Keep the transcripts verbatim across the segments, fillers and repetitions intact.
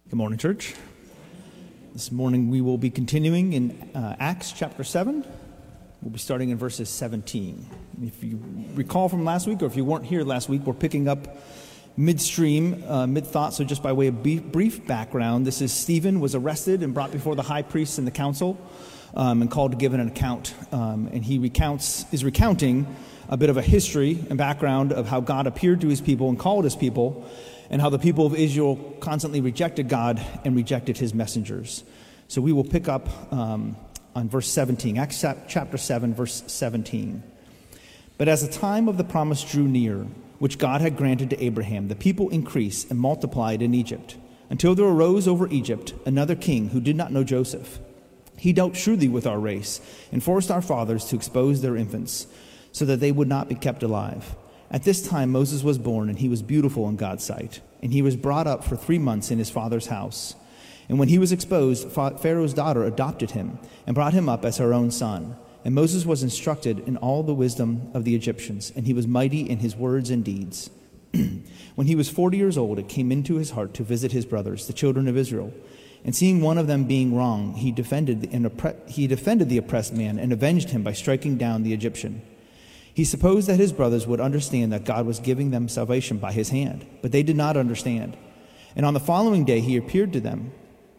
Good morning, church. This morning we will be continuing in uh, Acts chapter seven. We'll be starting in verses seventeen. If you recall from last week, or if you weren't here last week, we're picking up midstream, uh, mid-thought, so just by way of b- brief background, this is Stephen was arrested and brought before the high priests and the council um, and called to give an account. Um, and he recounts is recounting a bit of a history and background of how God appeared to his people and called his people, and how the people of Israel constantly rejected God and rejected his messengers. So we will pick up um, on verse seventeen, Acts chapter seven, verse seventeen. But as the time of the promise drew near, which God had granted to Abraham, the people increased and multiplied in Egypt, until there arose over Egypt another king who did not know Joseph. He dealt shrewdly with our race and forced our fathers to expose their infants, so that they would not be kept alive. At this time Moses was born, and he was beautiful in God's sight, and he was brought up for three months in his father's house. And when he was exposed, Pharaoh's daughter adopted him and brought him up as her own son. And Moses was instructed in all the wisdom of the Egyptians, and he was mighty in his words and deeds. When he was forty years old, it came into his heart to visit his brothers, the children of Israel. And seeing one of them being wrong, he defended, and oppre- he defended the oppressed man and avenged him by striking down the Egyptian. He supposed that his brothers would understand that God was giving them salvation by his hand, but they did not understand. And on the following day he appeared to them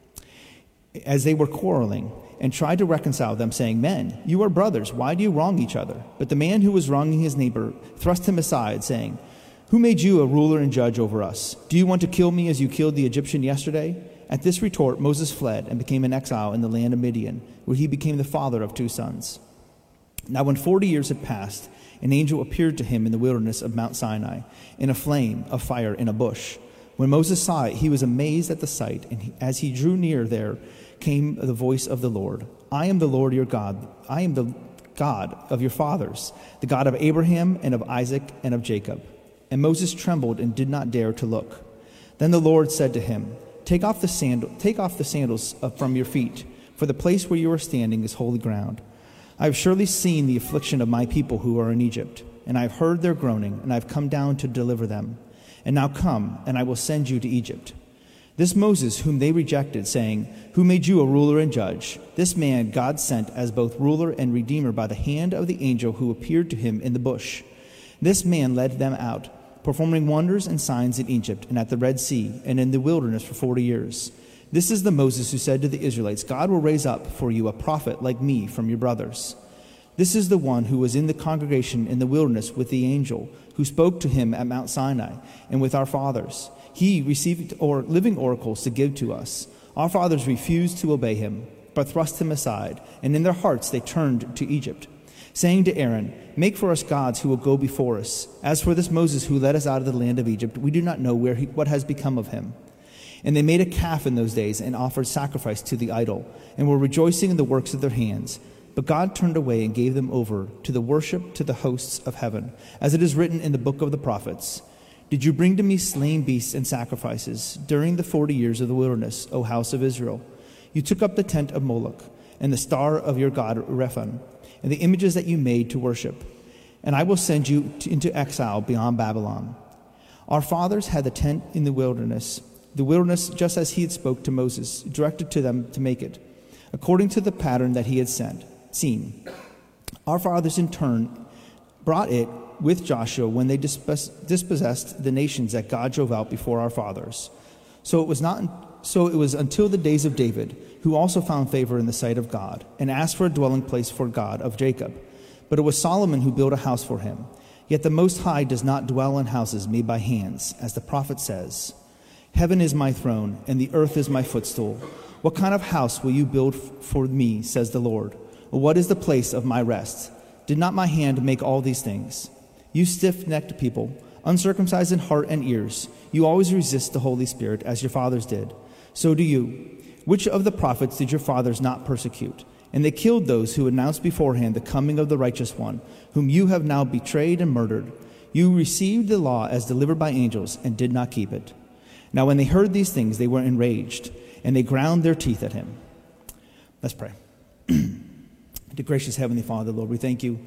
as they were quarreling, and tried to reconcile them, saying, Men, you are brothers, why do you wrong each other? But the man who was wronging his neighbor thrust him aside, saying, Who made you a ruler and judge over us? Do you want to kill me as you killed the Egyptian yesterday? At this retort Moses fled and became an exile in the land of Midian, where he became the father of two sons. Now when forty years had passed, an angel appeared to him in the wilderness of Mount Sinai, in a flame of fire in a bush. When Moses saw it, he was amazed at the sight, and he, as he drew near there came the voice of the Lord. I am the Lord your God. I am the God of your fathers, the God of Abraham and of Isaac and of Jacob. And Moses trembled and did not dare to look. Then the Lord said to him, Take off the sandal, take off the sandals from your feet, for the place where you are standing is holy ground. I have surely seen the affliction of my people who are in Egypt, and I have heard their groaning, and I have come down to deliver them. And now come, and I will send you to Egypt. This Moses, whom they rejected, saying, Who made you a ruler and judge? This man God sent as both ruler and redeemer by the hand of the angel who appeared to him in the bush. This man led them out, performing wonders and signs in Egypt and at the Red Sea and in the wilderness for forty years. This is the Moses who said to the Israelites, God will raise up for you a prophet like me from your brothers. This is the one who was in the congregation in the wilderness with the angel who spoke to him at Mount Sinai and with our fathers. He received or living oracles to give to us. Our fathers refused to obey him, but thrust him aside, and in their hearts they turned to Egypt, saying to Aaron, Make for us gods who will go before us. As for this Moses who led us out of the land of Egypt, we do not know where he, what has become of him. And they made a calf in those days and offered sacrifice to the idol, and were rejoicing in the works of their hands. But God turned away and gave them over to the worship to the hosts of heaven, as it is written in the book of the prophets. Did you bring to me slain beasts and sacrifices during the forty years of the wilderness, O house of Israel? You took up the tent of Moloch and the star of your god Rephan, and the images that you made to worship. And I will send you to, into exile beyond Babylon. Our fathers had the tent in the wilderness, the wilderness just as he had spoke to Moses, directed to them to make it, according to the pattern that he had sent, seen. Our fathers in turn brought it with Joshua when they dispossessed the nations that God drove out before our fathers. So it was not so it was until the days of David, who also found favor in the sight of God, and asked for a dwelling place for God of Jacob. But it was Solomon who built a house for him. Yet the Most High does not dwell in houses made by hands, as the prophet says, Heaven is my throne, and the earth is my footstool. What kind of house will you build for me, says the Lord? Or what is the place of my rest? Did not my hand make all these things? You stiff-necked people, uncircumcised in heart and ears, you always resist the Holy Spirit, as your fathers did. So do you. Which of the prophets did your fathers not persecute? And they killed those who announced beforehand the coming of the righteous one, whom you have now betrayed and murdered. You received the law as delivered by angels and did not keep it. Now when they heard these things, they were enraged, and they ground their teeth at him. Let's pray. Dear gracious Heavenly Father, Lord, we thank you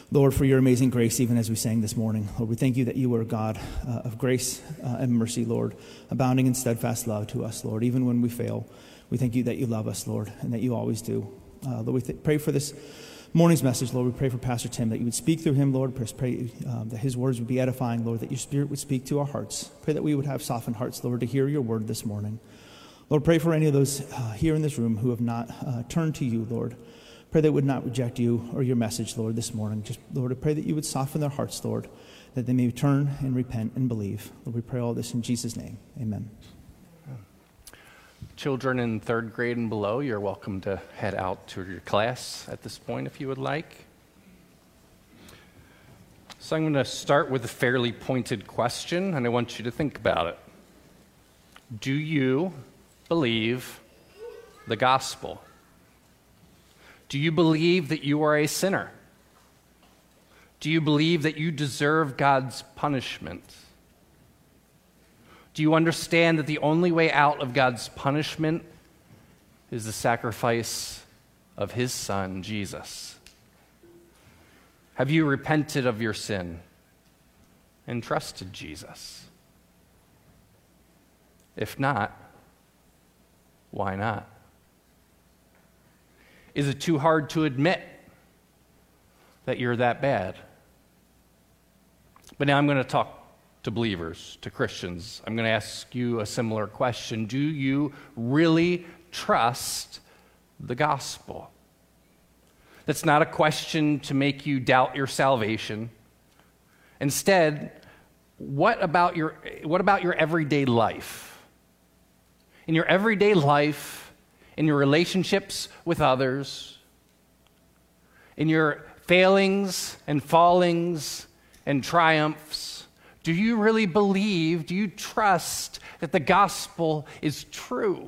Lord, for your amazing grace, even as we sang this morning. Lord, we thank you that you are a God uh, of grace uh, and mercy, Lord, abounding in steadfast love to us, Lord, even when we fail. We thank you that you love us, Lord, and that you always do. Uh, Lord, we th- pray for this morning's message, Lord. We pray for Pastor Tim, that you would speak through him, Lord. Pray um, that his words would be edifying, Lord, that your Spirit would speak to our hearts. Pray that we would have softened hearts, Lord, to hear your word this morning. Lord, pray for any of those uh, here in this room who have not uh, turned to you, Lord. Pray they would not reject you or your message, Lord, this morning. Just, Lord, I pray that you would soften their hearts, Lord, that they may turn and repent and believe. Lord, we pray all this in Jesus' name. Amen. Children in third grade and below, you're welcome to head out to your class at this point if you would like. So I'm going to start with a fairly pointed question, and I want you to think about it. Do you believe the gospel? Do you believe that you are a sinner? Do you believe that you deserve God's punishment? Do you understand that the only way out of God's punishment is the sacrifice of his Son, Jesus? Have you repented of your sin and trusted Jesus? If not, why not? Is it too hard to admit that you're that bad? But now I'm going to talk to believers, to Christians. I'm going to ask you a similar question. Do you really trust the gospel? That's not a question to make you doubt your salvation. Instead, what about your, what about your everyday life? In your everyday life, in your relationships with others, in your failings and fallings and triumphs, do you really believe, do you trust that the gospel is true?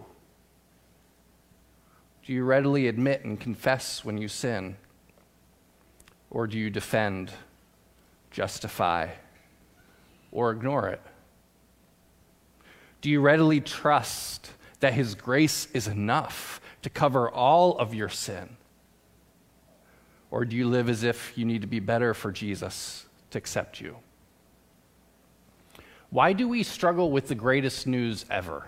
Do you readily admit and confess when you sin? Or do you defend, justify, or ignore it? Do you readily trust that his grace is enough to cover all of your sin? Or do you live as if you need to be better for Jesus to accept you? Why do we struggle with the greatest news ever?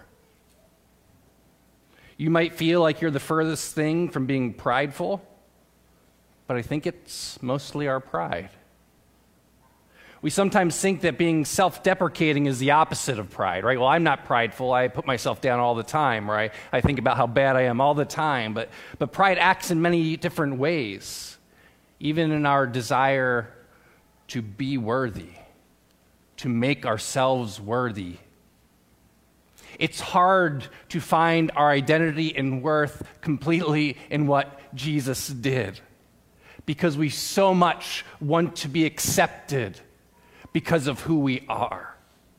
You might feel like you're the furthest thing from being prideful, but I think it's mostly our pride. We sometimes think that being self-deprecating is the opposite of pride, right? Well, I'm not prideful. I put myself down all the time, right? I think about how bad I am all the time. But, but pride acts in many different ways, even in our desire to be worthy, to make ourselves worthy. It's hard to find our identity and worth completely in what Jesus did, because we so much want to be accepted because of who we are.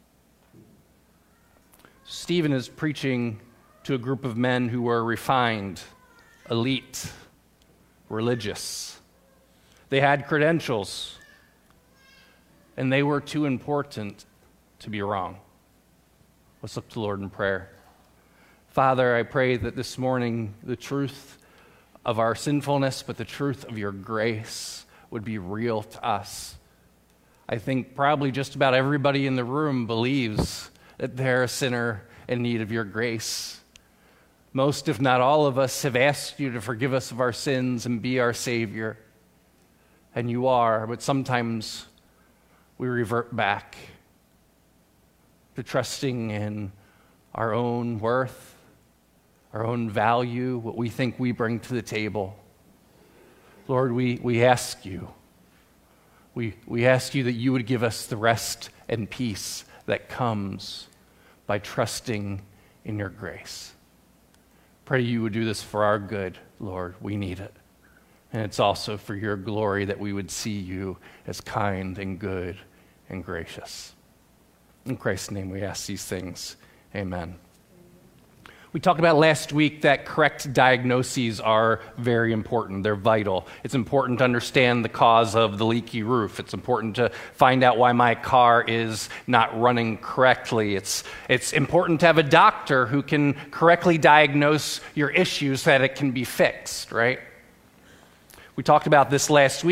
Stephen is preaching to a group of men who were refined, elite, religious. They had credentials, and they were too important to be wrong. Let's look to the Lord in prayer. Father, I pray that this morning the truth of our sinfulness, but the truth of your grace would be real to us. I think probably just about everybody in the room believes that they're a sinner in need of your grace. Most, if not all of us, have asked you to forgive us of our sins and be our Savior. And you are, but sometimes we revert back to trusting in our own worth, our own value, what we think we bring to the table. Lord, we, we ask you, we, we ask you that you would give us the rest and peace that comes by trusting in your grace. Pray you would do this for our good, Lord. We need it. And it's also for your glory that we would see you as kind and good and gracious. In Christ's name we ask these things. Amen. We talked about last week that correct diagnoses are very important. They're vital. It's important to understand the cause of the leaky roof. It's important to find out why my car is not running correctly. It's, it's important to have a doctor who can correctly diagnose your issues so that it can be fixed, right? We talked about this last week,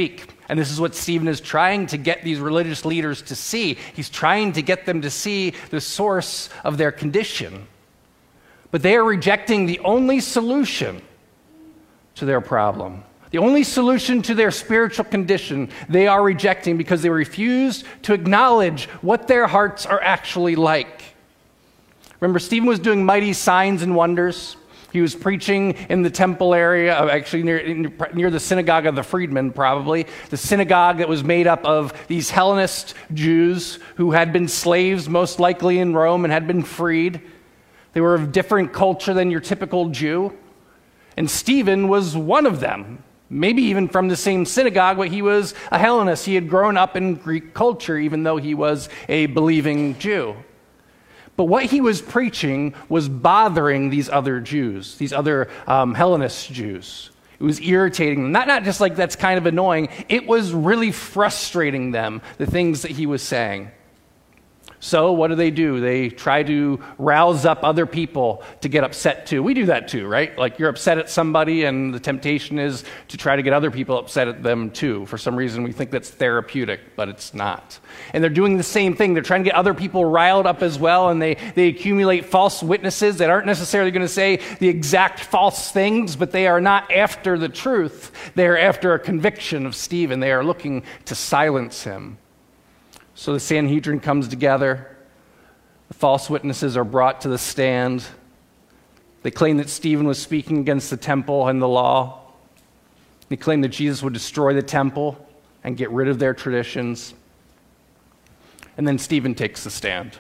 And this is what Stephen is trying to get these religious leaders to see. He's trying to get them to see the source of their condition. But they are rejecting the only solution to their problem. The only solution to their spiritual condition they are rejecting because they refuse to acknowledge what their hearts are actually like. Remember, Stephen was doing mighty signs and wonders. He was preaching in the temple area, actually near, near the synagogue of the freedmen, probably. The synagogue that was made up of these Hellenist Jews who had been slaves, most likely in Rome, and had been freed. They were of different culture than your typical Jew. And Stephen was one of them. Maybe even from the same synagogue, but he was a Hellenist. He had grown up in Greek culture, even though he was a believing Jew. But what he was preaching was bothering these other Jews, these other um, Hellenist Jews. It was irritating them. Not, not just like that's kind of annoying. It was really frustrating them, the things that he was saying. So what do they do? They try to rouse up other people to get upset too. We do that too, right? Like you're upset at somebody and the temptation is to try to get other people upset at them too. For some reason we think that's therapeutic, but it's not. And they're doing the same thing. They're trying to get other people riled up as well, and they, they accumulate false witnesses that aren't necessarily going to say the exact false things, but they are not after the truth. They are after a conviction of Stephen. They are looking to silence him. So the Sanhedrin comes together. The false witnesses are brought to the stand. They claim that Stephen was speaking against the temple and the law. They claim that Jesus would destroy the temple and get rid of their traditions. And then Stephen takes the stand.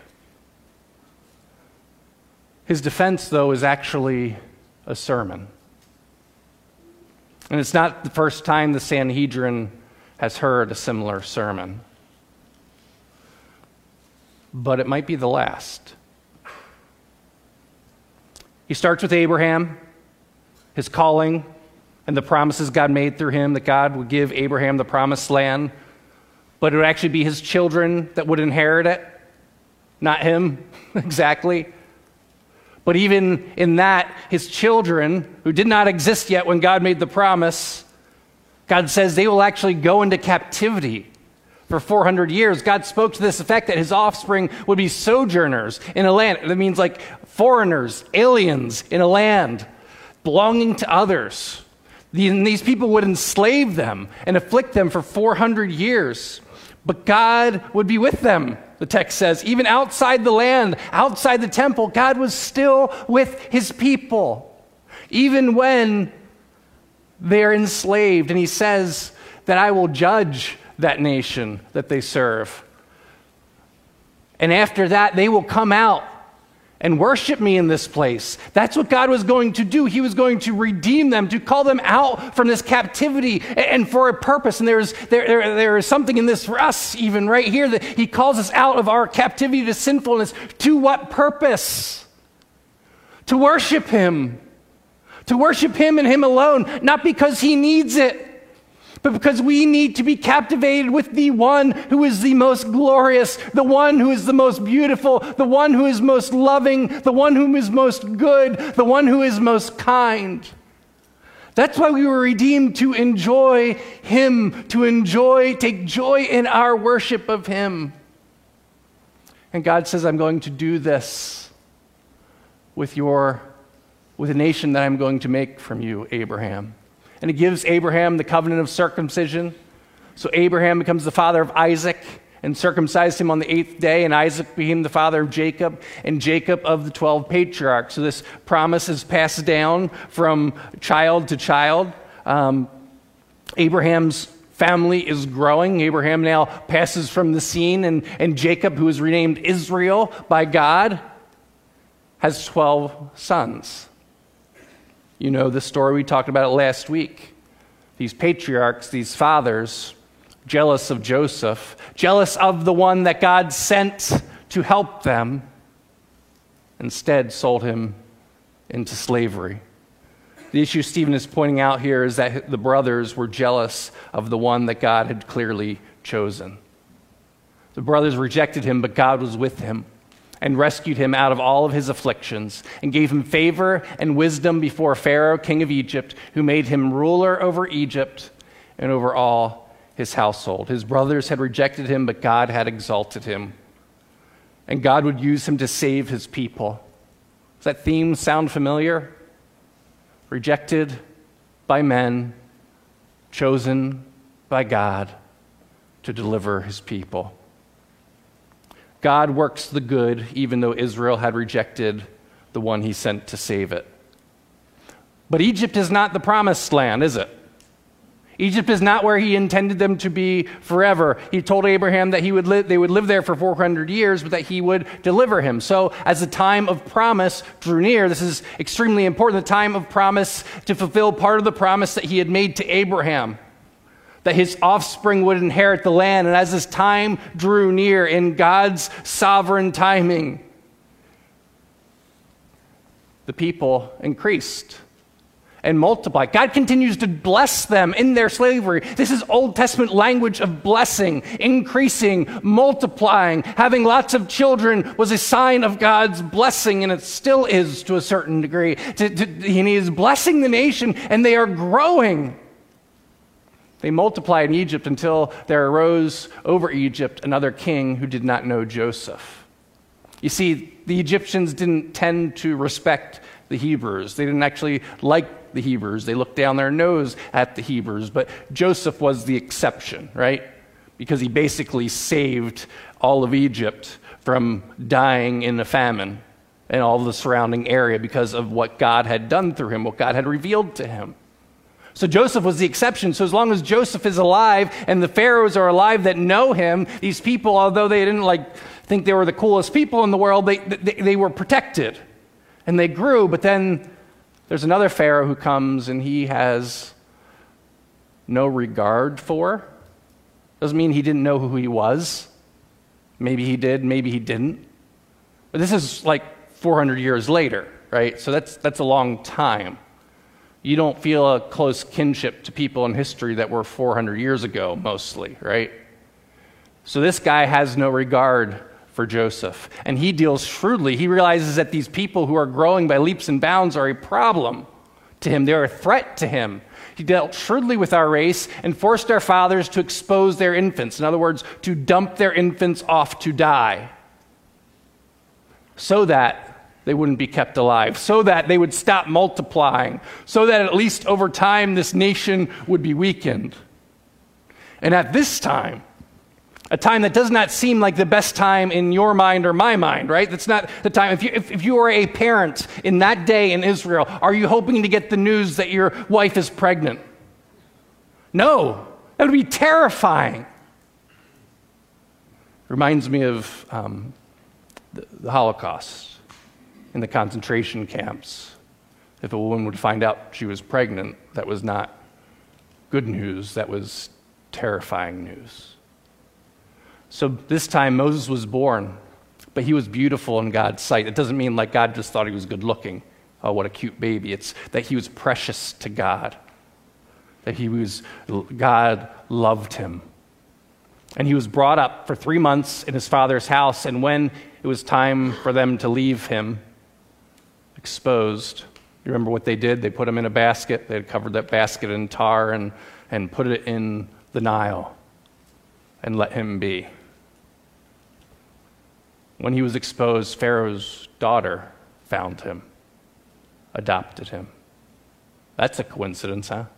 His defense, though, is actually a sermon. And it's not the first time the Sanhedrin has heard a similar sermon. But it might be the last. He starts with Abraham, his calling, and the promises God made through him, that God would give Abraham the promised land, but it would actually be his children that would inherit it, not him exactly. But even in that, his children, who did not exist yet when God made the promise, God says they will actually go into captivity for four hundred years. God spoke to this effect that his offspring would be sojourners in a land. That means like foreigners, aliens in a land belonging to others. These people would enslave them and afflict them for four hundred years. But God would be with them, the text says. Even outside the land, outside the temple, God was still with his people. Even when they're enslaved. And he says that I will judge that nation that they serve. And after that, they will come out and worship me in this place. That's what God was going to do. He was going to redeem them, to call them out from this captivity, and for a purpose. And there's there, there, there is something in this for us, even right here, that he calls us out of our captivity to sinfulness. To what purpose? To worship him. To worship him and him alone, not because he needs it, but because we need to be captivated with the one who is the most glorious, the one who is the most beautiful, the one who is most loving, the one who is most good, the one who is most kind. That's why we were redeemed, to enjoy him, to enjoy, take joy in our worship of him. And God says, I'm going to do this with your, with a nation that I'm going to make from you, Abraham. And he gives Abraham the covenant of circumcision. So Abraham becomes the father of Isaac and circumcised him on the eighth day. And Isaac became the father of Jacob, and Jacob of the twelve patriarchs. So this promise is passed down from child to child. Um, Abraham's family is growing. Abraham now passes from the scene. And, and Jacob, who is renamed Israel by God, has twelve sons. You know the story, we talked about it last week. These patriarchs, these fathers, jealous of Joseph, jealous of the one that God sent to help them, instead sold him into slavery. The issue Stephen is pointing out here is that the brothers were jealous of the one that God had clearly chosen. The brothers rejected him, but God was with him and rescued him out of all of his afflictions, and gave him favor and wisdom before Pharaoh, king of Egypt, who made him ruler over Egypt and over all his household. His brothers had rejected him, but God had exalted him. And God would use him to save his people. Does that theme sound familiar? Rejected by men, chosen by God to deliver his people. God works the good even though Israel had rejected the one he sent to save it. But Egypt is not the promised land, is it? Egypt is not where he intended them to be forever. He told Abraham that he would live, they would live there for four hundred years, but that he would deliver him. So as the time of promise drew near, this is extremely important, the time of promise to fulfill part of the promise that he had made to Abraham, that his offspring would inherit the land. And as this time drew near in God's sovereign timing, the people increased and multiplied. God continues to bless them in their slavery. This is Old Testament language of blessing, increasing, multiplying. Having lots of children was a sign of God's blessing, and it still is to a certain degree. To, to, and he is blessing the nation, and they are growing. They multiplied in Egypt until there arose over Egypt another king who did not know Joseph. You see, the Egyptians didn't tend to respect the Hebrews. They didn't actually like the Hebrews. They looked down their nose at the Hebrews, but Joseph was the exception, right? Because he basically saved all of Egypt from dying in a famine and all of the surrounding area because of what God had done through him, what God had revealed to him. So Joseph was the exception. So as long as Joseph is alive and the pharaohs are alive that know him, these people, although they didn't like think they were the coolest people in the world, they, they, they were protected. And they grew, but then there's another Pharaoh who comes and he has no regard for. Doesn't mean he didn't know who he was. Maybe he did, maybe he didn't. But this is like four hundred years later, right? So that's that's a long time. You don't feel a close kinship to people in history that were four hundred years ago, mostly, right? So this guy has no regard for Joseph, and he deals shrewdly. He realizes that these people who are growing by leaps and bounds are a problem to him. They're a threat to him. He dealt shrewdly with our race and forced our fathers to expose their infants. In other words, to dump their infants off to die so that they wouldn't be kept alive, so that they would stop multiplying, so that at least over time this nation would be weakened. And at this time, a time that does not seem like the best time in your mind or my mind, right? That's not the time. If you, if, if you are a parent in that day in Israel, are you hoping to get the news that your wife is pregnant? No. That would be terrifying. Reminds me of um, the, the Holocaust in the concentration camps. If a woman would find out she was pregnant, that was not good news. That was terrifying news. So this time Moses was born, but he was beautiful in God's sight. It doesn't mean like God just thought he was good looking. Oh, what a cute baby. It's that he was precious to God. That he was, God loved him. And he was brought up for three months in his father's house, and when it was time for them to leave him exposed, you remember what they did? They put him in a basket. They had covered that basket in tar and, and put it in the Nile and let him be. When he was exposed, Pharaoh's daughter found him, adopted him. That's a coincidence, huh?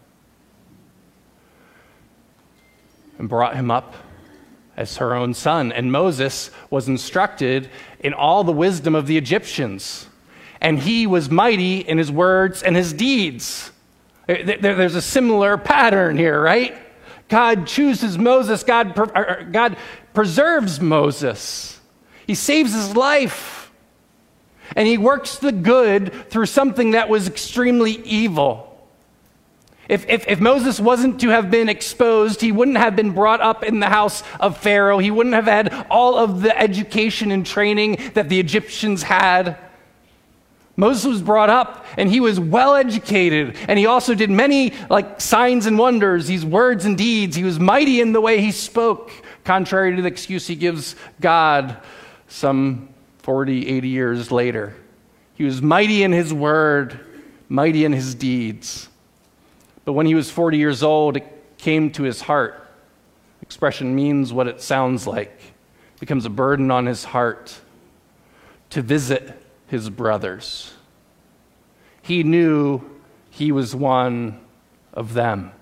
And brought him up as her own son. And Moses was instructed in all the wisdom of the Egyptians. And he was mighty in his words and his deeds. There's a similar pattern here, right? God chooses Moses. God, God preserves Moses. He saves his life. And he works the good through something that was extremely evil. If, if, if Moses wasn't to have been exposed, he wouldn't have been brought up in the house of Pharaoh. He wouldn't have had all of the education and training that the Egyptians had. Moses was brought up and he was well educated, and he also did many like signs and wonders, these words and deeds. He was mighty in the way he spoke, contrary to the excuse he gives God some forty, eighty years later. He was mighty in his word, mighty in his deeds. But when he was forty years old, it came to his heart expression means what it sounds like. It becomes a burden on his heart to visit his brothers. He knew he was one of them.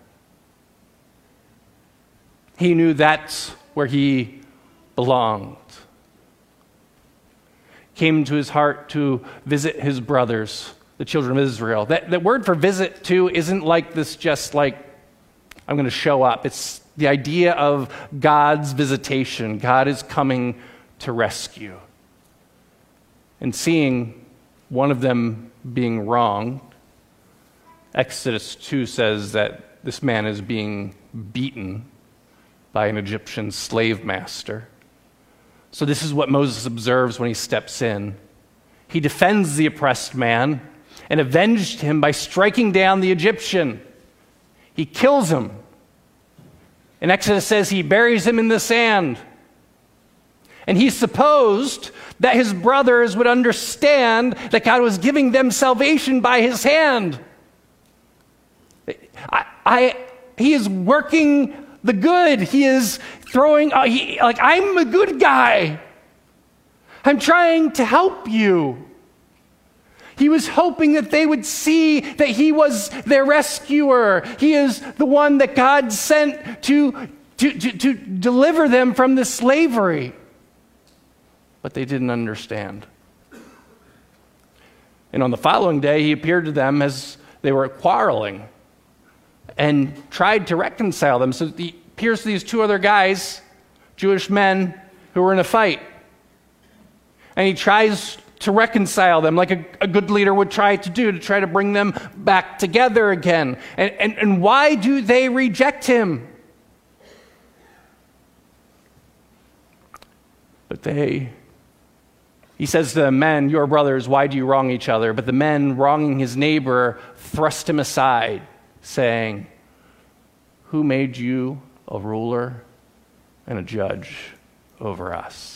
He knew that's where he belonged. Came into his heart to visit his brothers, the children of Israel. That, that word for visit, too, isn't like this just like, I'm going to show up. It's the idea of God's visitation. God is coming to rescue. And seeing one of them being wronged, Exodus two says that this man is being beaten by an Egyptian slave master. So this is what Moses observes when he steps in. He defends the oppressed man and avenged him by striking down the Egyptian. He kills him. And Exodus says he buries him in the sand. And he supposed that his brothers would understand that God was giving them salvation by his hand. I, I, he is working the good. He is throwing, uh, he, like, I'm a good guy. I'm trying to help you. He was hoping that they would see that he was their rescuer. He is the one that God sent to, to, to, to deliver them from this slavery. But they didn't understand. And on the following day, he appeared to them as they were quarreling and tried to reconcile them. So he appears to these two other guys, Jewish men, who were in a fight. And he tries to reconcile them like a, a good leader would try to do, to try to bring them back together again. And, and, and why do they reject him? But they, he says to the men, "Your brothers, why do you wrong each other?" But the men, wronging his neighbor, thrust him aside, saying, "Who made you a ruler and a judge over us?"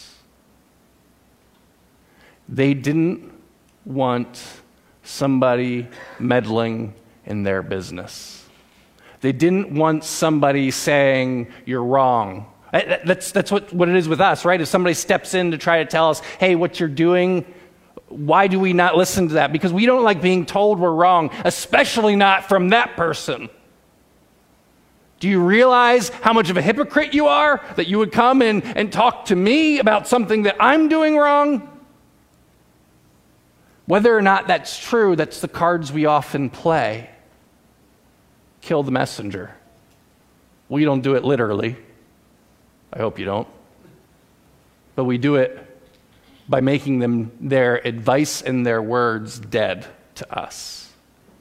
They didn't want somebody meddling in their business. They didn't want somebody saying, "You're wrong." That's, that's what, what it is with us, right? If somebody steps in to try to tell us, "Hey, what you're doing," why do we not listen to that? Because we don't like being told we're wrong, especially not from that person. Do you realize how much of a hypocrite you are, that you would come and, and talk to me about something that I'm doing wrong? Whether or not that's true, that's the cards we often play. Kill the messenger. We don't do it literally. I hope you don't. But we do it by making them, their advice and their words, dead to us.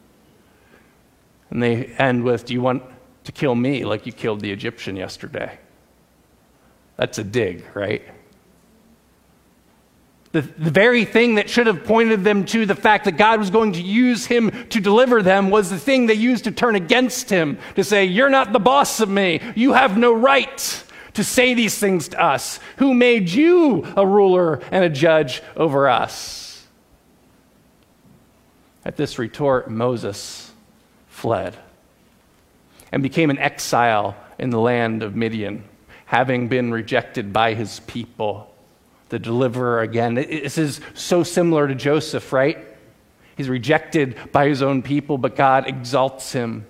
And they end with, "Do you want to kill me like you killed the Egyptian yesterday?" That's a dig, right? The, the very thing that should have pointed them to the fact that God was going to use him to deliver them was the thing they used to turn against him, to say, "You're not the boss of me. You have no right to say these things to us. Who made you a ruler and a judge over us?" At this retort, Moses fled and became an exile in the land of Midian, having been rejected by his people. The deliverer again. This is so similar to Joseph, right? He's rejected by his own people, but God exalts him.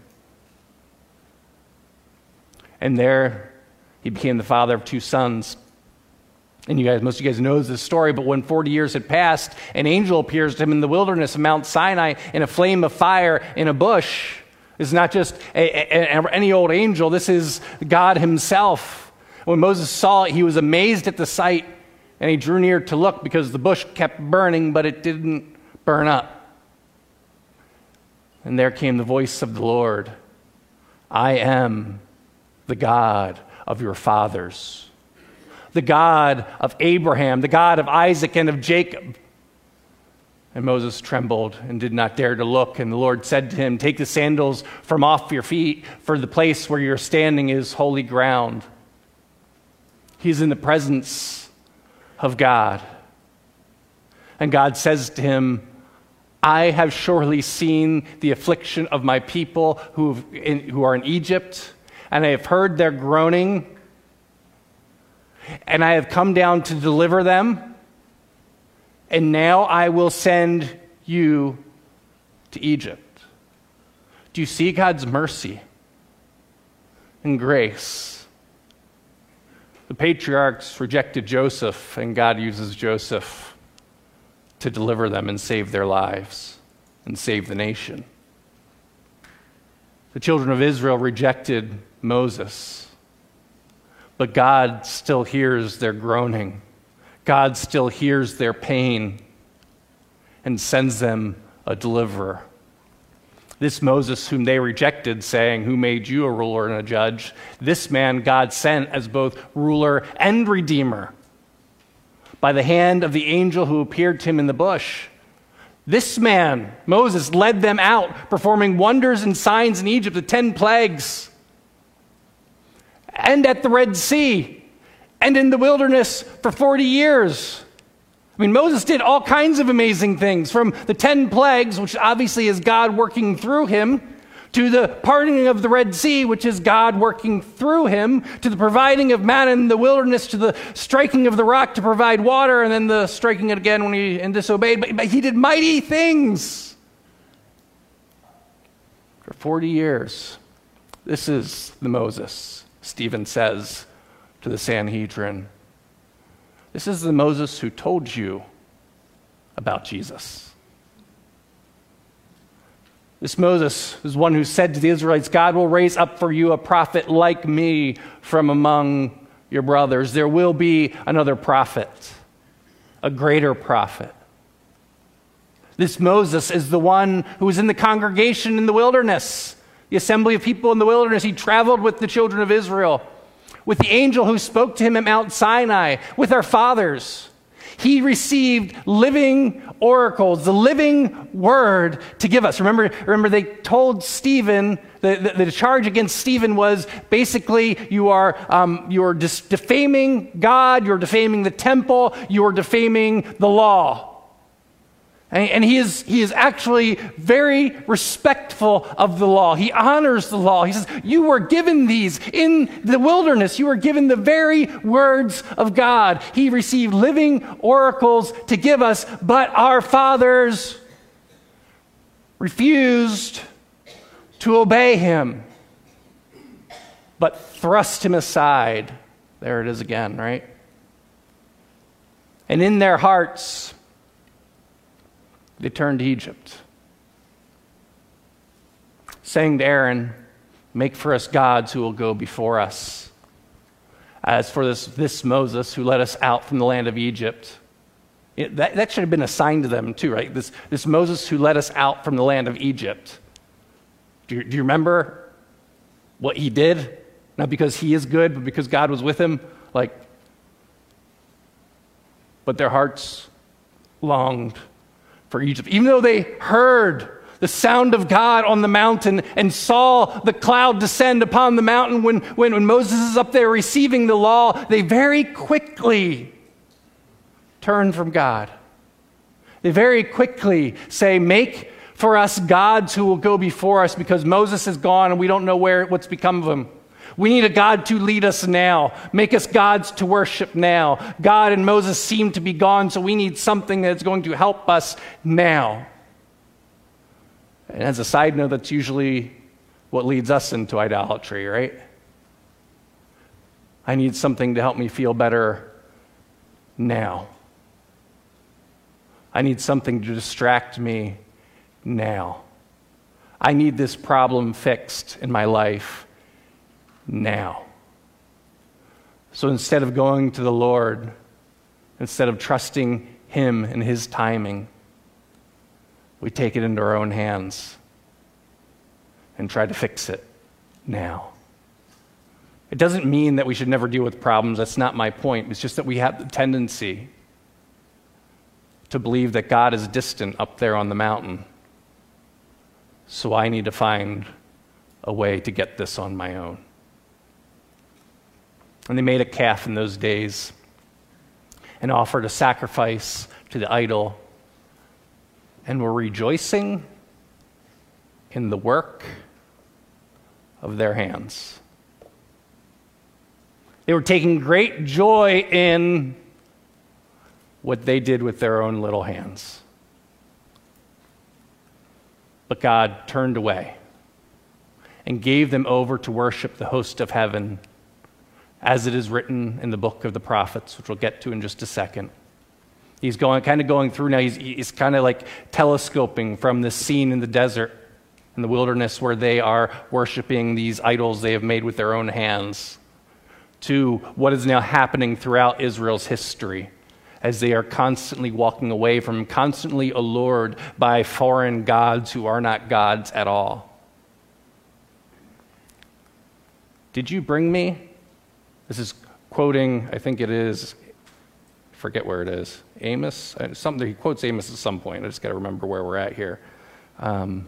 And there he became the father of two sons. And you guys, most of you guys know this story, but when forty years had passed, an angel appears to him in the wilderness of Mount Sinai in a flame of fire in a bush. This is not just a, a, a, any old angel. This is God himself. When Moses saw it, he was amazed at the sight, and he drew near to look because the bush kept burning, but it didn't burn up. And there came the voice of the Lord. "I am the God of your fathers, the God of Abraham, the God of Isaac and of Jacob." And Moses trembled and did not dare to look. And the Lord said to him, "Take the sandals from off your feet, for the place where you're standing is holy ground." He's in the presence of God. And God says to him, "I have surely seen the affliction of my people who, in, who are in Egypt, and I have heard their groaning, and I have come down to deliver them, and now I will send you to Egypt. Do you see God's mercy and grace? The patriarchs rejected Joseph, and God uses Joseph to deliver them and save their lives and save the nation. The children of Israel rejected Moses, but God still hears their groaning. God still hears their pain and sends them a deliverer. This Moses whom they rejected, saying, "Who made you a ruler and a judge?" This man God sent as both ruler and redeemer by the hand of the angel who appeared to him in the bush. This man, Moses, led them out, performing wonders and signs in Egypt, the ten plagues, and at the Red Sea, and in the wilderness for forty years. I mean, Moses did all kinds of amazing things, from the ten plagues, which obviously is God working through him, to the parting of the Red Sea, which is God working through him, to the providing of manna in the wilderness, to the striking of the rock to provide water, and then the striking it again when he and disobeyed. But, but he did mighty things for forty years. This is the Moses, Stephen says to the Sanhedrin. This is the Moses who told you about Jesus. This Moses is one who said to the Israelites, "God will raise up for you a prophet like me from among your brothers." There will be another prophet, a greater prophet. This Moses is the one who was in the congregation in the wilderness, the assembly of people in the wilderness. He traveled with the children of Israel, with the angel who spoke to him at Mount Sinai, with our fathers. He received living oracles, the living word to give us. Remember, remember they told Stephen, the, the, the charge against Stephen was basically you are um, you're dis- defaming God, you're defaming the temple, you're defaming the law. And, and he is he is actually very respectful of the law. He honors the law. He says, you were given these in the wilderness. You were given the very words of God. He received living oracles to give us, but our fathers refused to obey him, but thrust him aside. There it is again, right? And in their hearts, they turned to Egypt, saying to Aaron, "Make for us gods who will go before us." As for this, this Moses who led us out from the land of Egypt, it, that, that should have been a sign to them too, right? This, this Moses who led us out from the land of Egypt. Do you, do you remember what he did? Not because he is good, but because God was with him. Like, but their hearts longed for Egypt. Even though they heard the sound of God on the mountain and saw the cloud descend upon the mountain when, when, when Moses is up there receiving the law, they very quickly turn from God. They very quickly say, "Make for us gods who will go before us," because Moses is gone and we don't know where what's become of him. We need a God to lead us now. Make us gods to worship now. God and Moses seem to be gone, so we need something that's going to help us now. And as a side note, that's usually what leads us into idolatry, right? I need something to help me feel better now. I need something to distract me now. I need this problem fixed in my life now. So instead of going to the Lord, instead of trusting him and his timing, we take it into our own hands and try to fix it now. It doesn't mean that we should never deal with problems. That's not my point. It's just that we have the tendency to believe that God is distant up there on the mountain. So I need to find a way to get this on my own. And they made a calf in those days and offered a sacrifice to the idol and were rejoicing in the work of their hands. They were taking great joy in what they did with their own little hands. But God turned away and gave them over to worship the host of heaven, as it is written in the book of the prophets, which we'll get to in just a second. He's going, kind of going through now, he's, he's kind of like telescoping from this scene in the desert, in the wilderness, where they are worshiping these idols they have made with their own hands, to what is now happening throughout Israel's history, as they are constantly walking away from, constantly allured by foreign gods who are not gods at all. Did you bring me? This is quoting, I think it is, I forget where it is, Amos? Something, he quotes Amos at some point. I just got to remember where we're at here. Um,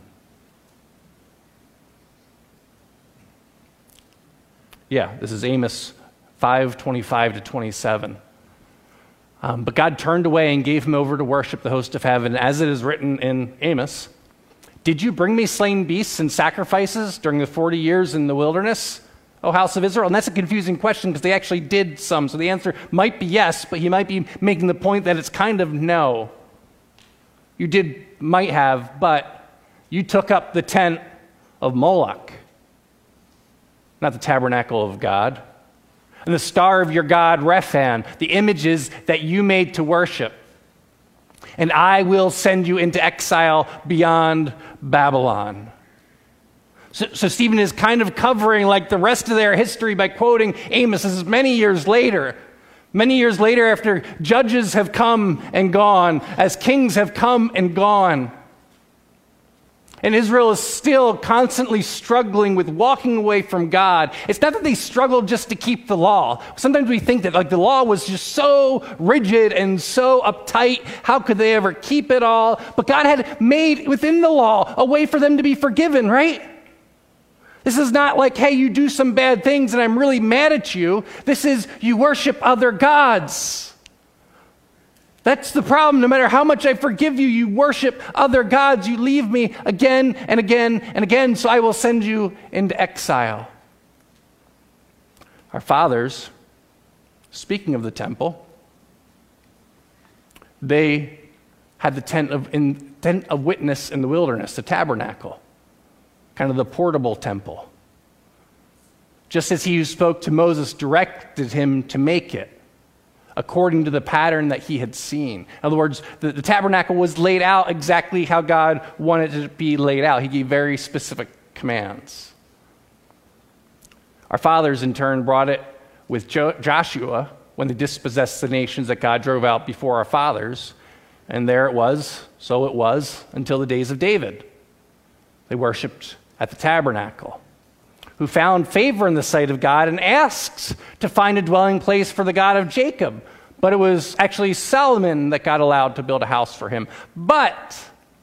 yeah, this is Amos five twenty-five to twenty-seven. Um, but God turned away and gave him over to worship the host of heaven, as it is written in Amos. Did you bring me slain beasts and sacrifices during the forty years in the wilderness, O house of Israel? And that's a confusing question because they actually did some. So the answer might be yes, but he might be making the point that it's kind of no. You did, might have, but you took up the tent of Moloch, not the tabernacle of God. And the star of your God, Rephan, the images that you made to worship. And I will send you into exile beyond Babylon. So, so Stephen is kind of covering like the rest of their history by quoting Amos. This is many years later. Many years later, after judges have come and gone, as kings have come and gone. And Israel is still constantly struggling with walking away from God. It's not that they struggled just to keep the law. Sometimes we think that like the law was just so rigid and so uptight. How could they ever keep it all? But God had made within the law a way for them to be forgiven, right? This is not like, hey, you do some bad things and I'm really mad at you. This is you worship other gods. That's the problem. No matter how much I forgive you, you worship other gods. You leave me again and again and again, so I will send you into exile. Our fathers, speaking of the temple, they had the tent of, in, tent of witness in the wilderness, the tabernacle, kind of the portable temple. Just as he who spoke to Moses directed him to make it, according to the pattern that he had seen. In other words, the, the tabernacle was laid out exactly how God wanted it to be laid out. He gave very specific commands. Our fathers, in turn, brought it with jo- Joshua when they dispossessed the nations that God drove out before our fathers. And there it was, so it was, until the days of David. They worshiped at the tabernacle, who found favor in the sight of God and asked to find a dwelling place for the God of Jacob. But it was actually Solomon that God allowed to build a house for him. But,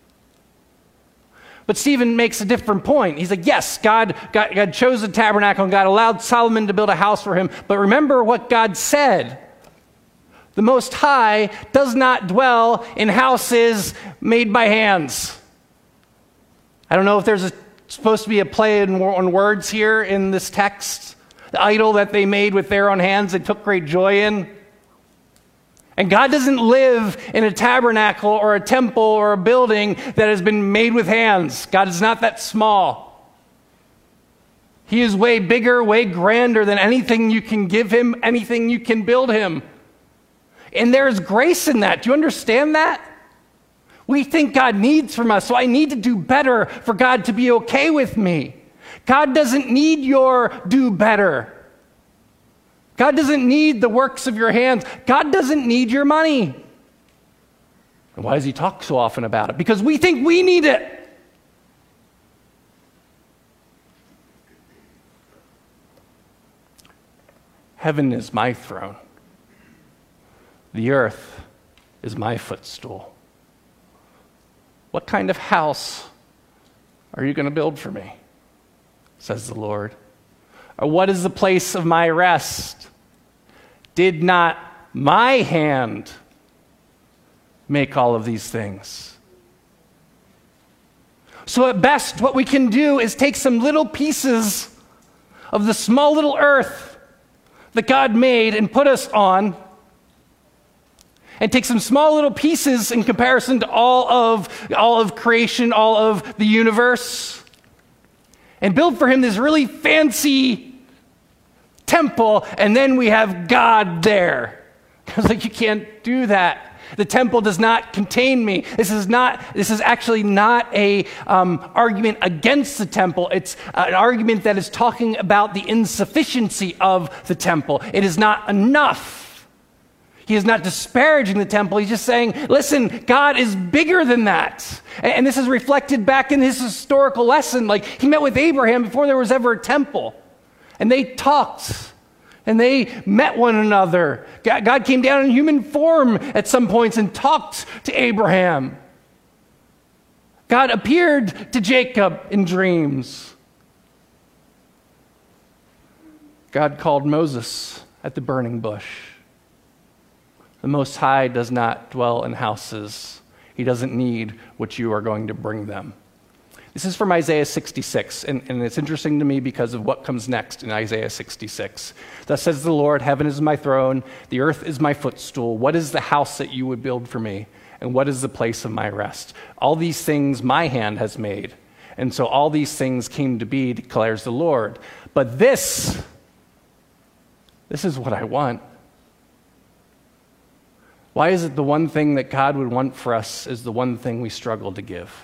but Stephen makes a different point. He's like, yes, God, God, God chose the tabernacle and God allowed Solomon to build a house for him. But remember what God said. The Most High does not dwell in houses made by hands. I don't know if there's a supposed to be a play on words here in this text. The idol that they made with their own hands, they took great joy in. And God doesn't live in a tabernacle or a temple or a building that has been made with hands. God is not that small. He is way bigger, way grander than anything you can give him, anything you can build him. And there is grace in that. Do you understand that? We think God needs from us, so I need to do better for God to be okay with me. God doesn't need your do better. God doesn't need the works of your hands. God doesn't need your money. And why does he talk so often about it? Because we think we need it. Heaven is my throne. The earth is my footstool. What kind of house are you going to build for me? Says the Lord. Or what is the place of my rest? Did not my hand make all of these things? So at best, what we can do is take some little pieces of the small little earth that God made and put us on, and take some small little pieces in comparison to all of, all of creation, all of the universe, and build for him this really fancy temple, and then we have God there. I was like, you can't do that. The temple does not contain me. This is not. This is actually not a um, argument against the temple. It's an argument that is talking about the insufficiency of the temple. It is not enough. He is not disparaging the temple. He's just saying, listen, God is bigger than that. And, and this is reflected back in his historical lesson. Like, he met with Abraham before there was ever a temple, and they talked. And they met one another. God came down in human form at some points and talked to Abraham. God appeared to Jacob in dreams. God called Moses at the burning bush. The Most High does not dwell in houses. He doesn't need what you are going to bring them. This is from Isaiah sixty-six, and, and it's interesting to me because of what comes next in Isaiah sixty-six. Thus says the Lord, heaven is my throne, the earth is my footstool. What is the house that you would build for me? And what is the place of my rest? All these things my hand has made. And so all these things came to be, declares the Lord. But this, this is what I want. Why is it the one thing that God would want for us is the one thing we struggle to give?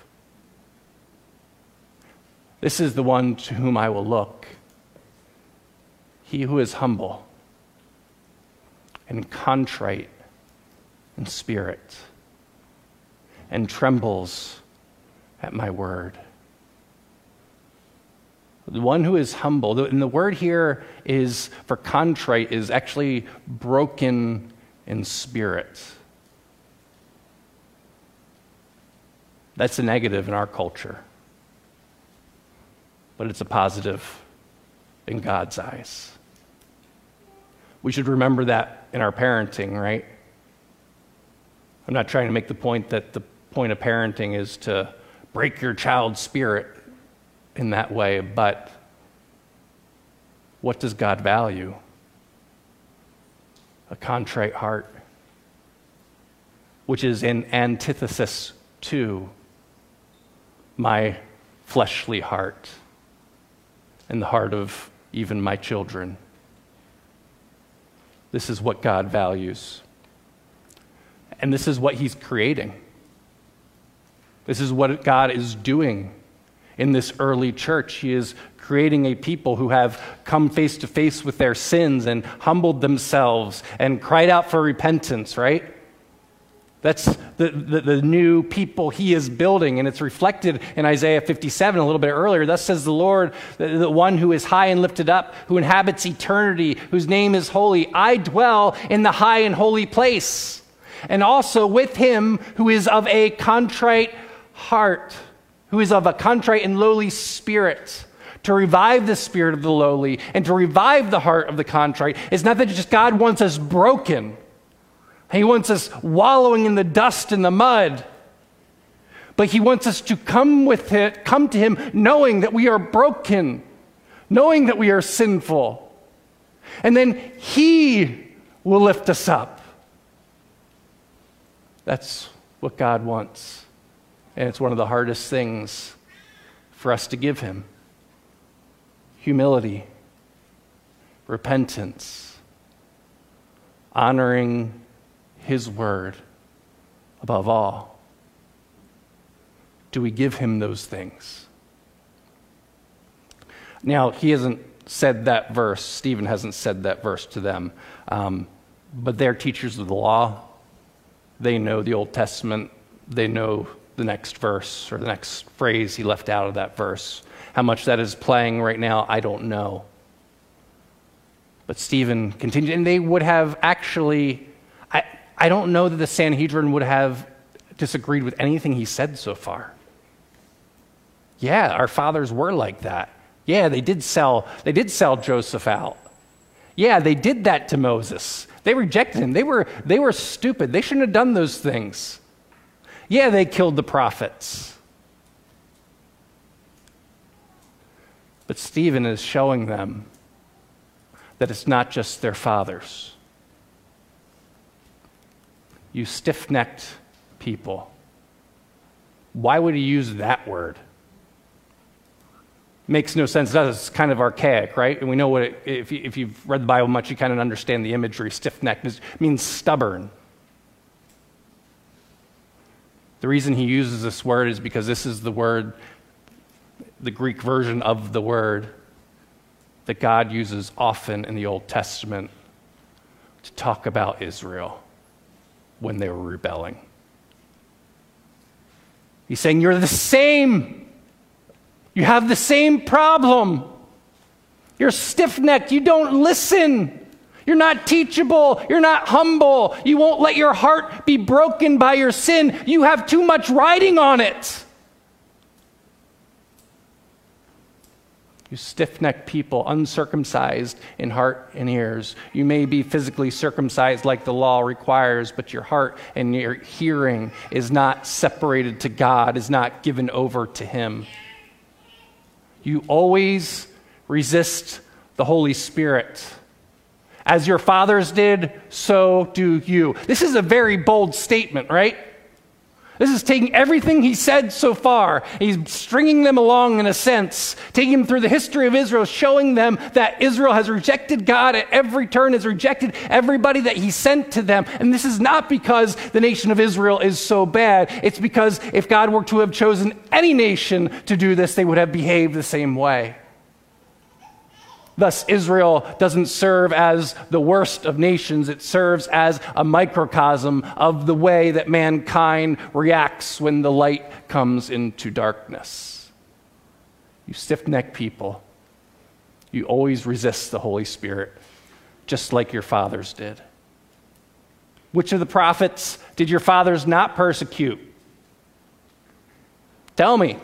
This is the one to whom I will look. He who is humble and contrite in spirit and trembles at my word. The one who is humble, and the word here is for contrite is actually broken in spirit. That's a negative in our culture, but it's a positive in God's eyes. We should remember that in our parenting, right? I'm not trying to make the point that the point of parenting is to break your child's spirit in that way, but what does God value? A contrite heart, which is in antithesis to my fleshly heart and the heart of even my children. This is what God values. And this is what he's creating. This is what God is doing in this early church. He is creating a people who have come face to face with their sins and humbled themselves and cried out for repentance, right? That's the, the, the new people he is building, and it's reflected in Isaiah fifty-seven a little bit earlier. Thus says the Lord, the, the one who is high and lifted up, who inhabits eternity, whose name is holy. I dwell in the high and holy place, and also with him who is of a contrite heart, who is of a contrite and lowly spirit, to revive the spirit of the lowly and to revive the heart of the contrite. It's not that just God wants us broken. He wants us wallowing in the dust and the mud. But he wants us to come with it, come to him knowing that we are broken, knowing that we are sinful. And then he will lift us up. That's what God wants. And it's one of the hardest things for us to give him. Humility, repentance, honoring his word above all. Do we give him those things? Now, he hasn't said that verse, Stephen hasn't said that verse to them, um, but they're teachers of the law. They know the Old Testament. They know the next verse or the next phrase he left out of that verse. How much that is playing right now, I don't know. But Stephen continued, and they would have actually, I, I don't know that the Sanhedrin would have disagreed with anything he said so far. Yeah, our fathers were like that. Yeah, they did sell, they did sell Joseph out. Yeah, they did that to Moses. They rejected him. They were, they were stupid. They shouldn't have done those things. Yeah, they killed the prophets. But Stephen is showing them that it's not just their fathers. You stiff-necked people. Why would he use that word? Makes no sense, does it? It's kind of archaic, right? And we know what it, if, you, if you've read the Bible much, you kind of understand the imagery. Stiff-necked means stubborn. The reason he uses this word is because this is the word, the Greek version of the word that God uses often in the Old Testament to talk about Israel when they were rebelling. He's saying, you're the same. You have the same problem. You're stiff-necked. You don't listen. You're not teachable. You're not humble. You won't let your heart be broken by your sin. You have too much riding on it. You stiff-necked people, uncircumcised in heart and ears. You may be physically circumcised like the law requires, but your heart and your hearing is not separated to God, is not given over to Him. You always resist the Holy Spirit. As your fathers did, so do you. This is a very bold statement, right? This is taking everything he said so far. He's stringing them along in a sense, taking them through the history of Israel, showing them that Israel has rejected God at every turn, has rejected everybody that he sent to them. And this is not because the nation of Israel is so bad. It's because if God were to have chosen any nation to do this, they would have behaved the same way. Thus, Israel doesn't serve as the worst of nations. It serves as a microcosm of the way that mankind reacts when the light comes into darkness. You stiff-necked people, you always resist the Holy Spirit, just like your fathers did. Which of the prophets did your fathers not persecute? Tell me.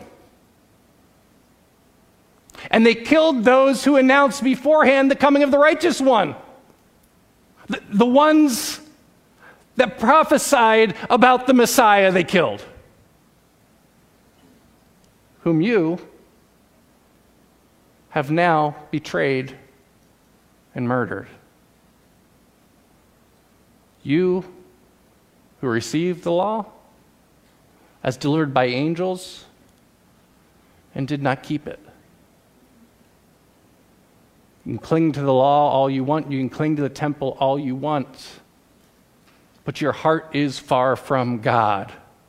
And they killed those who announced beforehand the coming of the righteous one. The, the ones that prophesied about the Messiah they killed. Whom you have now betrayed and murdered. You who received the law as delivered by angels and did not keep it. You can cling to the law all you want. You can cling to the temple all you want. But your heart is far from God.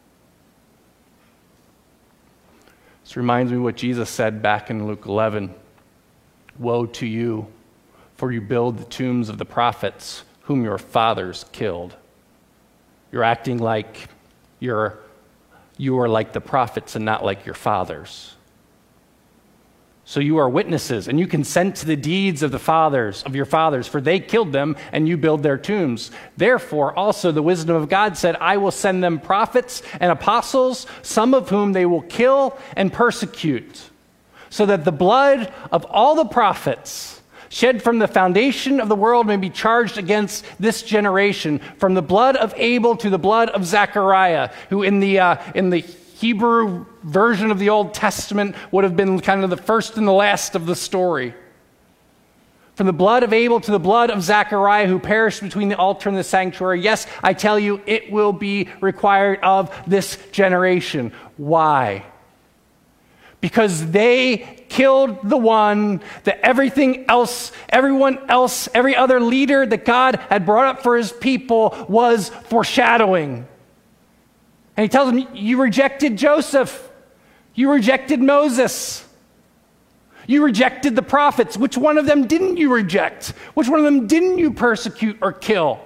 This reminds me of what Jesus said back in Luke eleven. Woe to you, for you build the tombs of the prophets whom your fathers killed. You're acting like you're, you are like the prophets and not like your fathers. So you are witnesses, and you consent to the deeds of the fathers, of your fathers, for they killed them, and you build their tombs. Therefore, also the wisdom of God said, I will send them prophets and apostles, some of whom they will kill and persecute, so that the blood of all the prophets shed from the foundation of the world may be charged against this generation, from the blood of Abel to the blood of Zechariah, who in the uh, in the Hebrew version of the Old Testament would have been kind of the first and the last of the story. From the blood of Abel to the blood of Zechariah, who perished between the altar and the sanctuary. Yes, I tell you, it will be required of this generation. Why? Because they killed the one that everything else, everyone else, every other leader that God had brought up for his people was foreshadowing. And he tells them, you rejected Joseph. You rejected Moses. You rejected the prophets. Which one of them didn't you reject? Which one of them didn't you persecute or kill?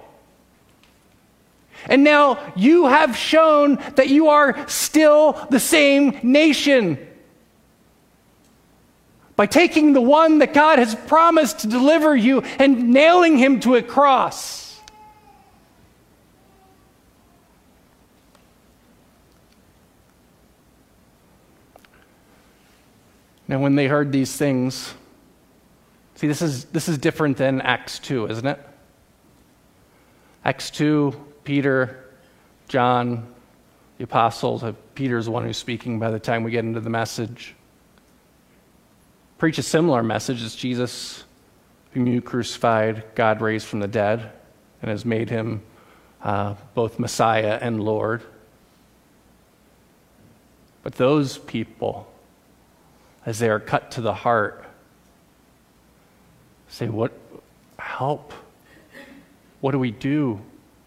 And now you have shown that you are still the same nation. By taking the one that God has promised to deliver you and nailing him to a cross. Now, when they heard these things, see, this is this is different than Acts two, isn't it? Acts two, Peter, John, the apostles, Peter's the one who's speaking by the time we get into the message. Preach a similar message as Jesus whom you crucified, God raised from the dead and has made him uh, both Messiah and Lord. But those people, as they are cut to the heart, say, what, help? What do we do?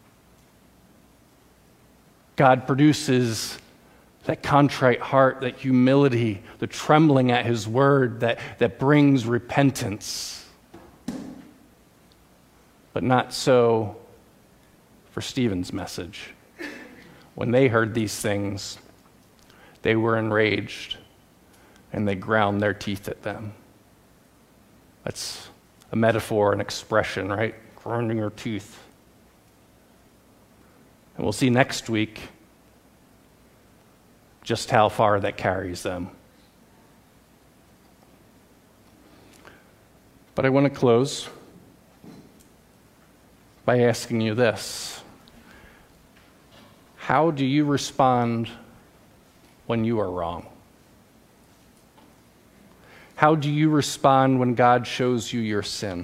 God produces that contrite heart, that humility, the trembling at his word that, that brings repentance. But not so for Stephen's message. When they heard these things, they were enraged and they ground their teeth at them. That's a metaphor, an expression, right? Grinding your teeth. And we'll see next week just how far that carries them. But I want to close by asking you this. How do you respond when you are wrong? How do you respond when God shows you your sin?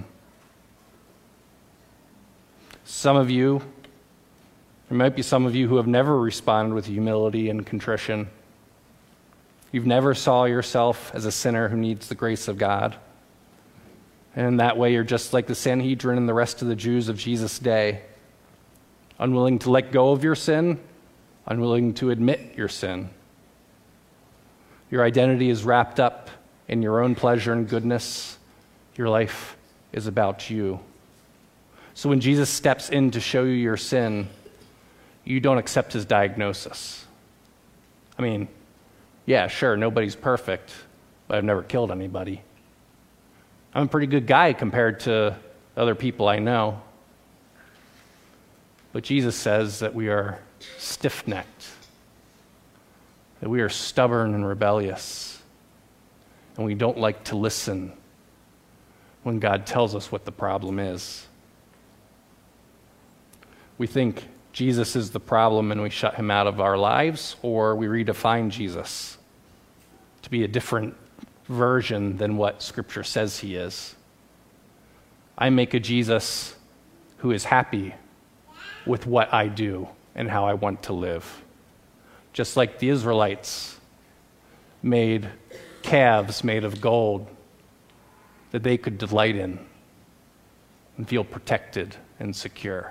Some of you, there might be some of you who have never responded with humility and contrition. You've never saw yourself as a sinner who needs the grace of God. And in that way, you're just like the Sanhedrin and the rest of the Jews of Jesus' day, unwilling to let go of your sin, unwilling to admit your sin. Your identity is wrapped up in your own pleasure and goodness. Your life is about you. So when Jesus steps in to show you your sin, you don't accept his diagnosis. I mean, yeah, sure, nobody's perfect, but I've never killed anybody. I'm a pretty good guy compared to other people I know. But Jesus says that we are stiff-necked, that we are stubborn and rebellious, and we don't like to listen when God tells us what the problem is. We think Jesus is the problem and we shut him out of our lives, or we redefine Jesus to be a different version than what Scripture says he is. I make a Jesus who is happy with what I do and how I want to live. Just like the Israelites made calves made of gold that they could delight in and feel protected and secure.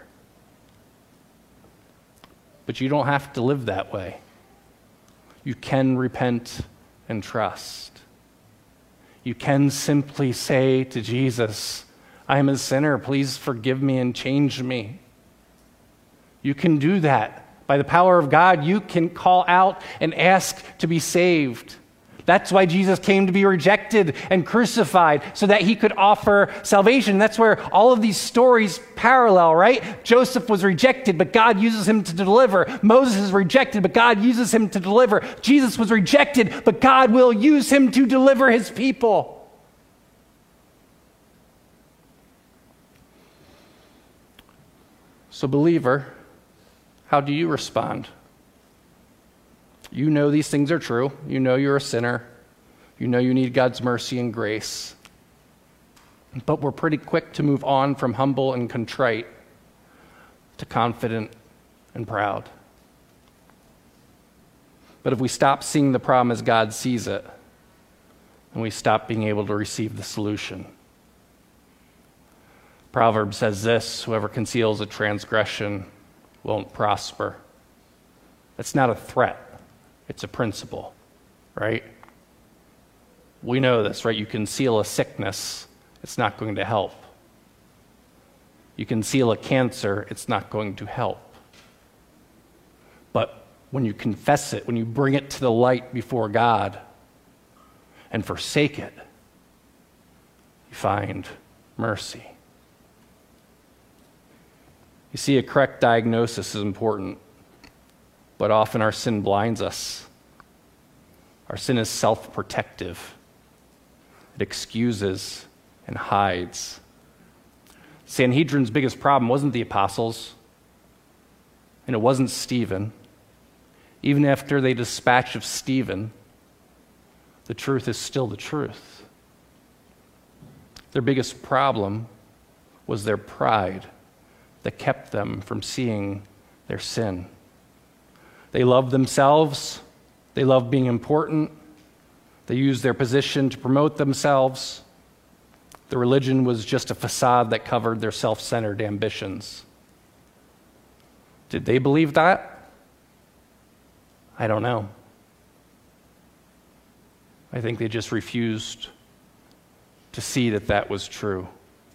But you don't have to live that way. You can repent and trust. You can simply say to Jesus, I am a sinner, please forgive me and change me. You can do that. By the power of God, you can call out and ask to be saved. That's why Jesus came to be rejected and crucified, so that he could offer salvation. That's where all of these stories parallel, right? Joseph was rejected, but God uses him to deliver. Moses is rejected, but God uses him to deliver. Jesus was rejected, but God will use him to deliver his people. So, believer, how do you respond? You know these things are true. You know you're a sinner. You know you need God's mercy and grace. But we're pretty quick to move on from humble and contrite to confident and proud. But if we stop seeing the problem as God sees it, and we stop being able to receive the solution. Proverbs says this, whoever conceals a transgression won't prosper. That's not a threat. It's a principle, right? We know this, right? You conceal a sickness, it's not going to help. You conceal a cancer, it's not going to help. But when you confess it, when you bring it to the light before God and forsake it, you find mercy. You see, a correct diagnosis is important. But often our sin blinds us. Our sin is self-protective. It excuses and hides. Sanhedrin's biggest problem wasn't the apostles, and it wasn't Stephen. Even after they dispatch of Stephen, the truth is still the truth. Their biggest problem was their pride that kept them from seeing their sin. They loved themselves. They loved being important. They used their position to promote themselves. The religion was just a facade that covered their self-centered ambitions. Did they believe that? I don't know. I think they just refused to see that that was true.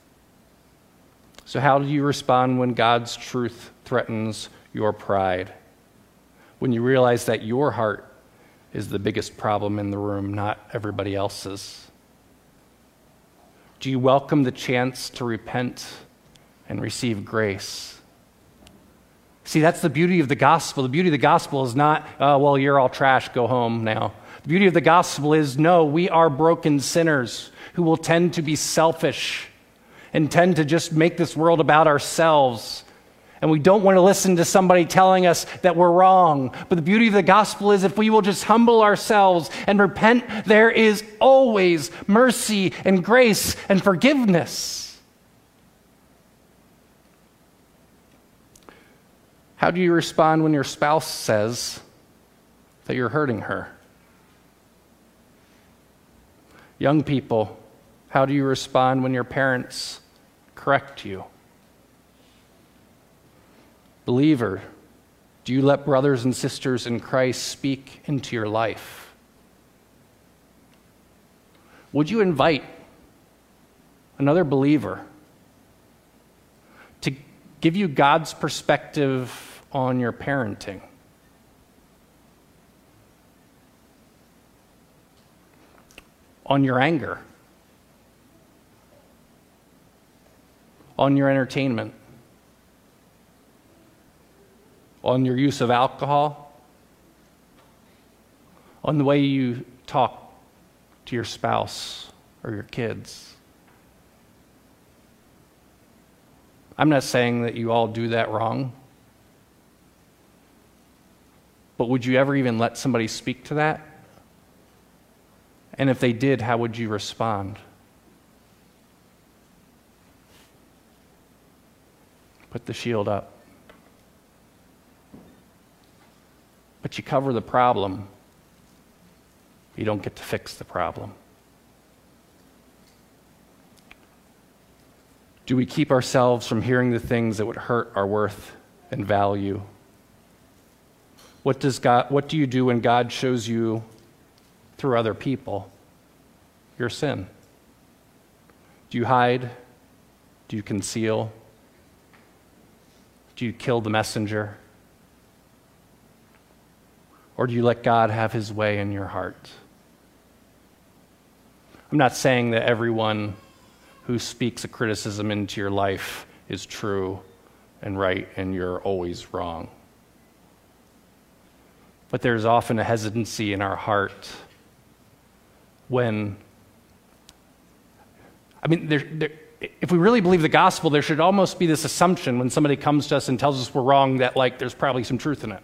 So how do you respond when God's truth threatens your pride? When you realize that your heart is the biggest problem in the room, not everybody else's? Do you welcome the chance to repent and receive grace? See, that's the beauty of the gospel. The beauty of the gospel is not, oh, well, you're all trash, go home now. The beauty of the gospel is, no, we are broken sinners who will tend to be selfish and tend to just make this world about ourselves. And we don't want to listen to somebody telling us that we're wrong. But the beauty of the gospel is if we will just humble ourselves and repent, there is always mercy and grace and forgiveness. How do you respond when your spouse says that you're hurting her? Young people, how do you respond when your parents correct you? Believer, do you let brothers and sisters in Christ speak into your life? Would you invite another believer to give you God's perspective on your parenting? On your anger? On your entertainment? On your use of alcohol? On the way you talk to your spouse or your kids? I'm not saying that you all do that wrong, but would you ever even let somebody speak to that? And if they did, how would you respond? Put the shield up. But you cover the problem. You don't get to fix the problem. Do we keep ourselves from hearing the things that would hurt our worth and value? What does God, what do you do when God shows you through other people your sin? Do you hide? Do you conceal? Do you kill the messenger? Or do you let God have his way in your heart? I'm not saying that everyone who speaks a criticism into your life is true and right and you're always wrong. But there's often a hesitancy in our heart when, I mean, there, there, if we really believe the gospel, there should almost be this assumption when somebody comes to us and tells us we're wrong that, like, there's probably some truth in it.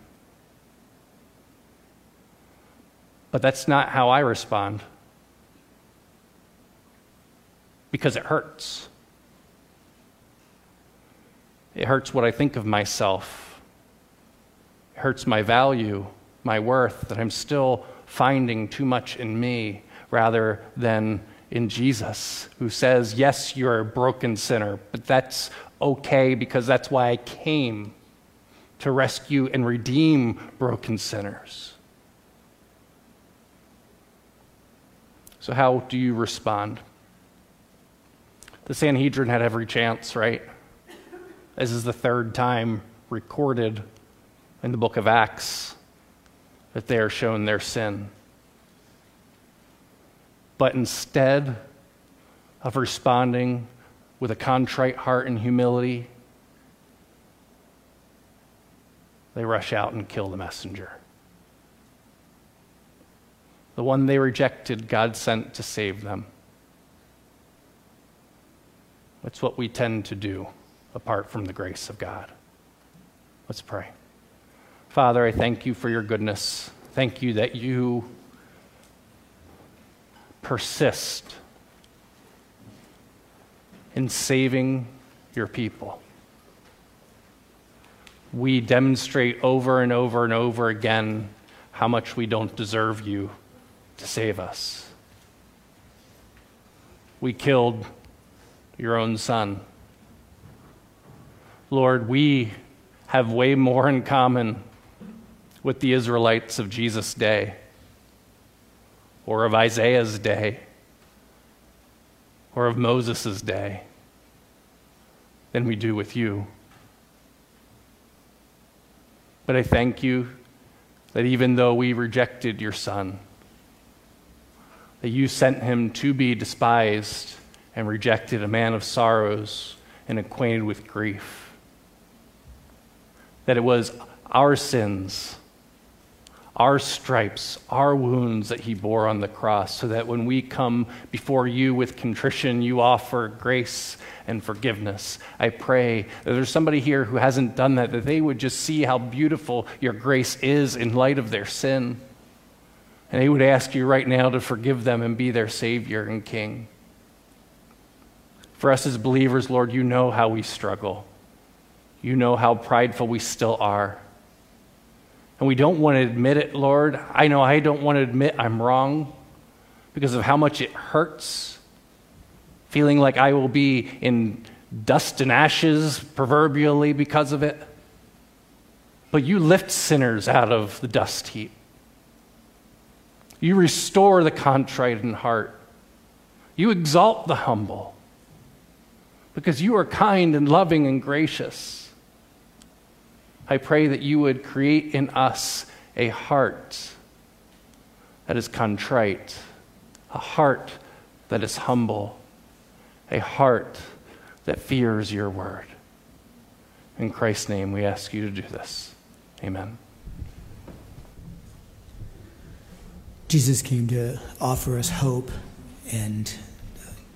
But that's not how I respond. Because it hurts. It hurts what I think of myself. It hurts my value, my worth, that I'm still finding too much in me rather than in Jesus, who says, yes, you're a broken sinner, but that's okay because that's why I came, to rescue and redeem broken sinners. So how do you respond? The Sanhedrin had every chance, right? This is the third time recorded in the book of Acts that they are shown their sin. But instead of responding with a contrite heart and humility, they rush out and kill the messenger. The one they rejected, God sent to save them. That's what we tend to do apart from the grace of God. Let's pray. Father, I thank you for your goodness. Thank you that you persist in saving your people. We demonstrate over and over and over again how much we don't deserve you to save us. We killed your own son. Lord, we have way more in common with the Israelites of Jesus' day or of Isaiah's day or of Moses' day than we do with you. But I thank you that even though we rejected your son, that you sent him to be despised and rejected, a man of sorrows and acquainted with grief. That it was our sins, our stripes, our wounds that he bore on the cross, so that when we come before you with contrition, you offer grace and forgiveness. I pray that there's somebody here who hasn't done that, that they would just see how beautiful your grace is in light of their sin. And they would ask you right now to forgive them and be their Savior and King. For us as believers, Lord, you know how we struggle. You know how prideful we still are. And we don't want to admit it, Lord. I know I don't want to admit I'm wrong because of how much it hurts, feeling like I will be in dust and ashes proverbially because of it. But you lift sinners out of the dust heap. You restore the contrite in heart. You exalt the humble because you are kind and loving and gracious. I pray that you would create in us a heart that is contrite, a heart that is humble, a heart that fears your word. In Christ's name, we ask you to do this. Amen. Jesus came to offer us hope, and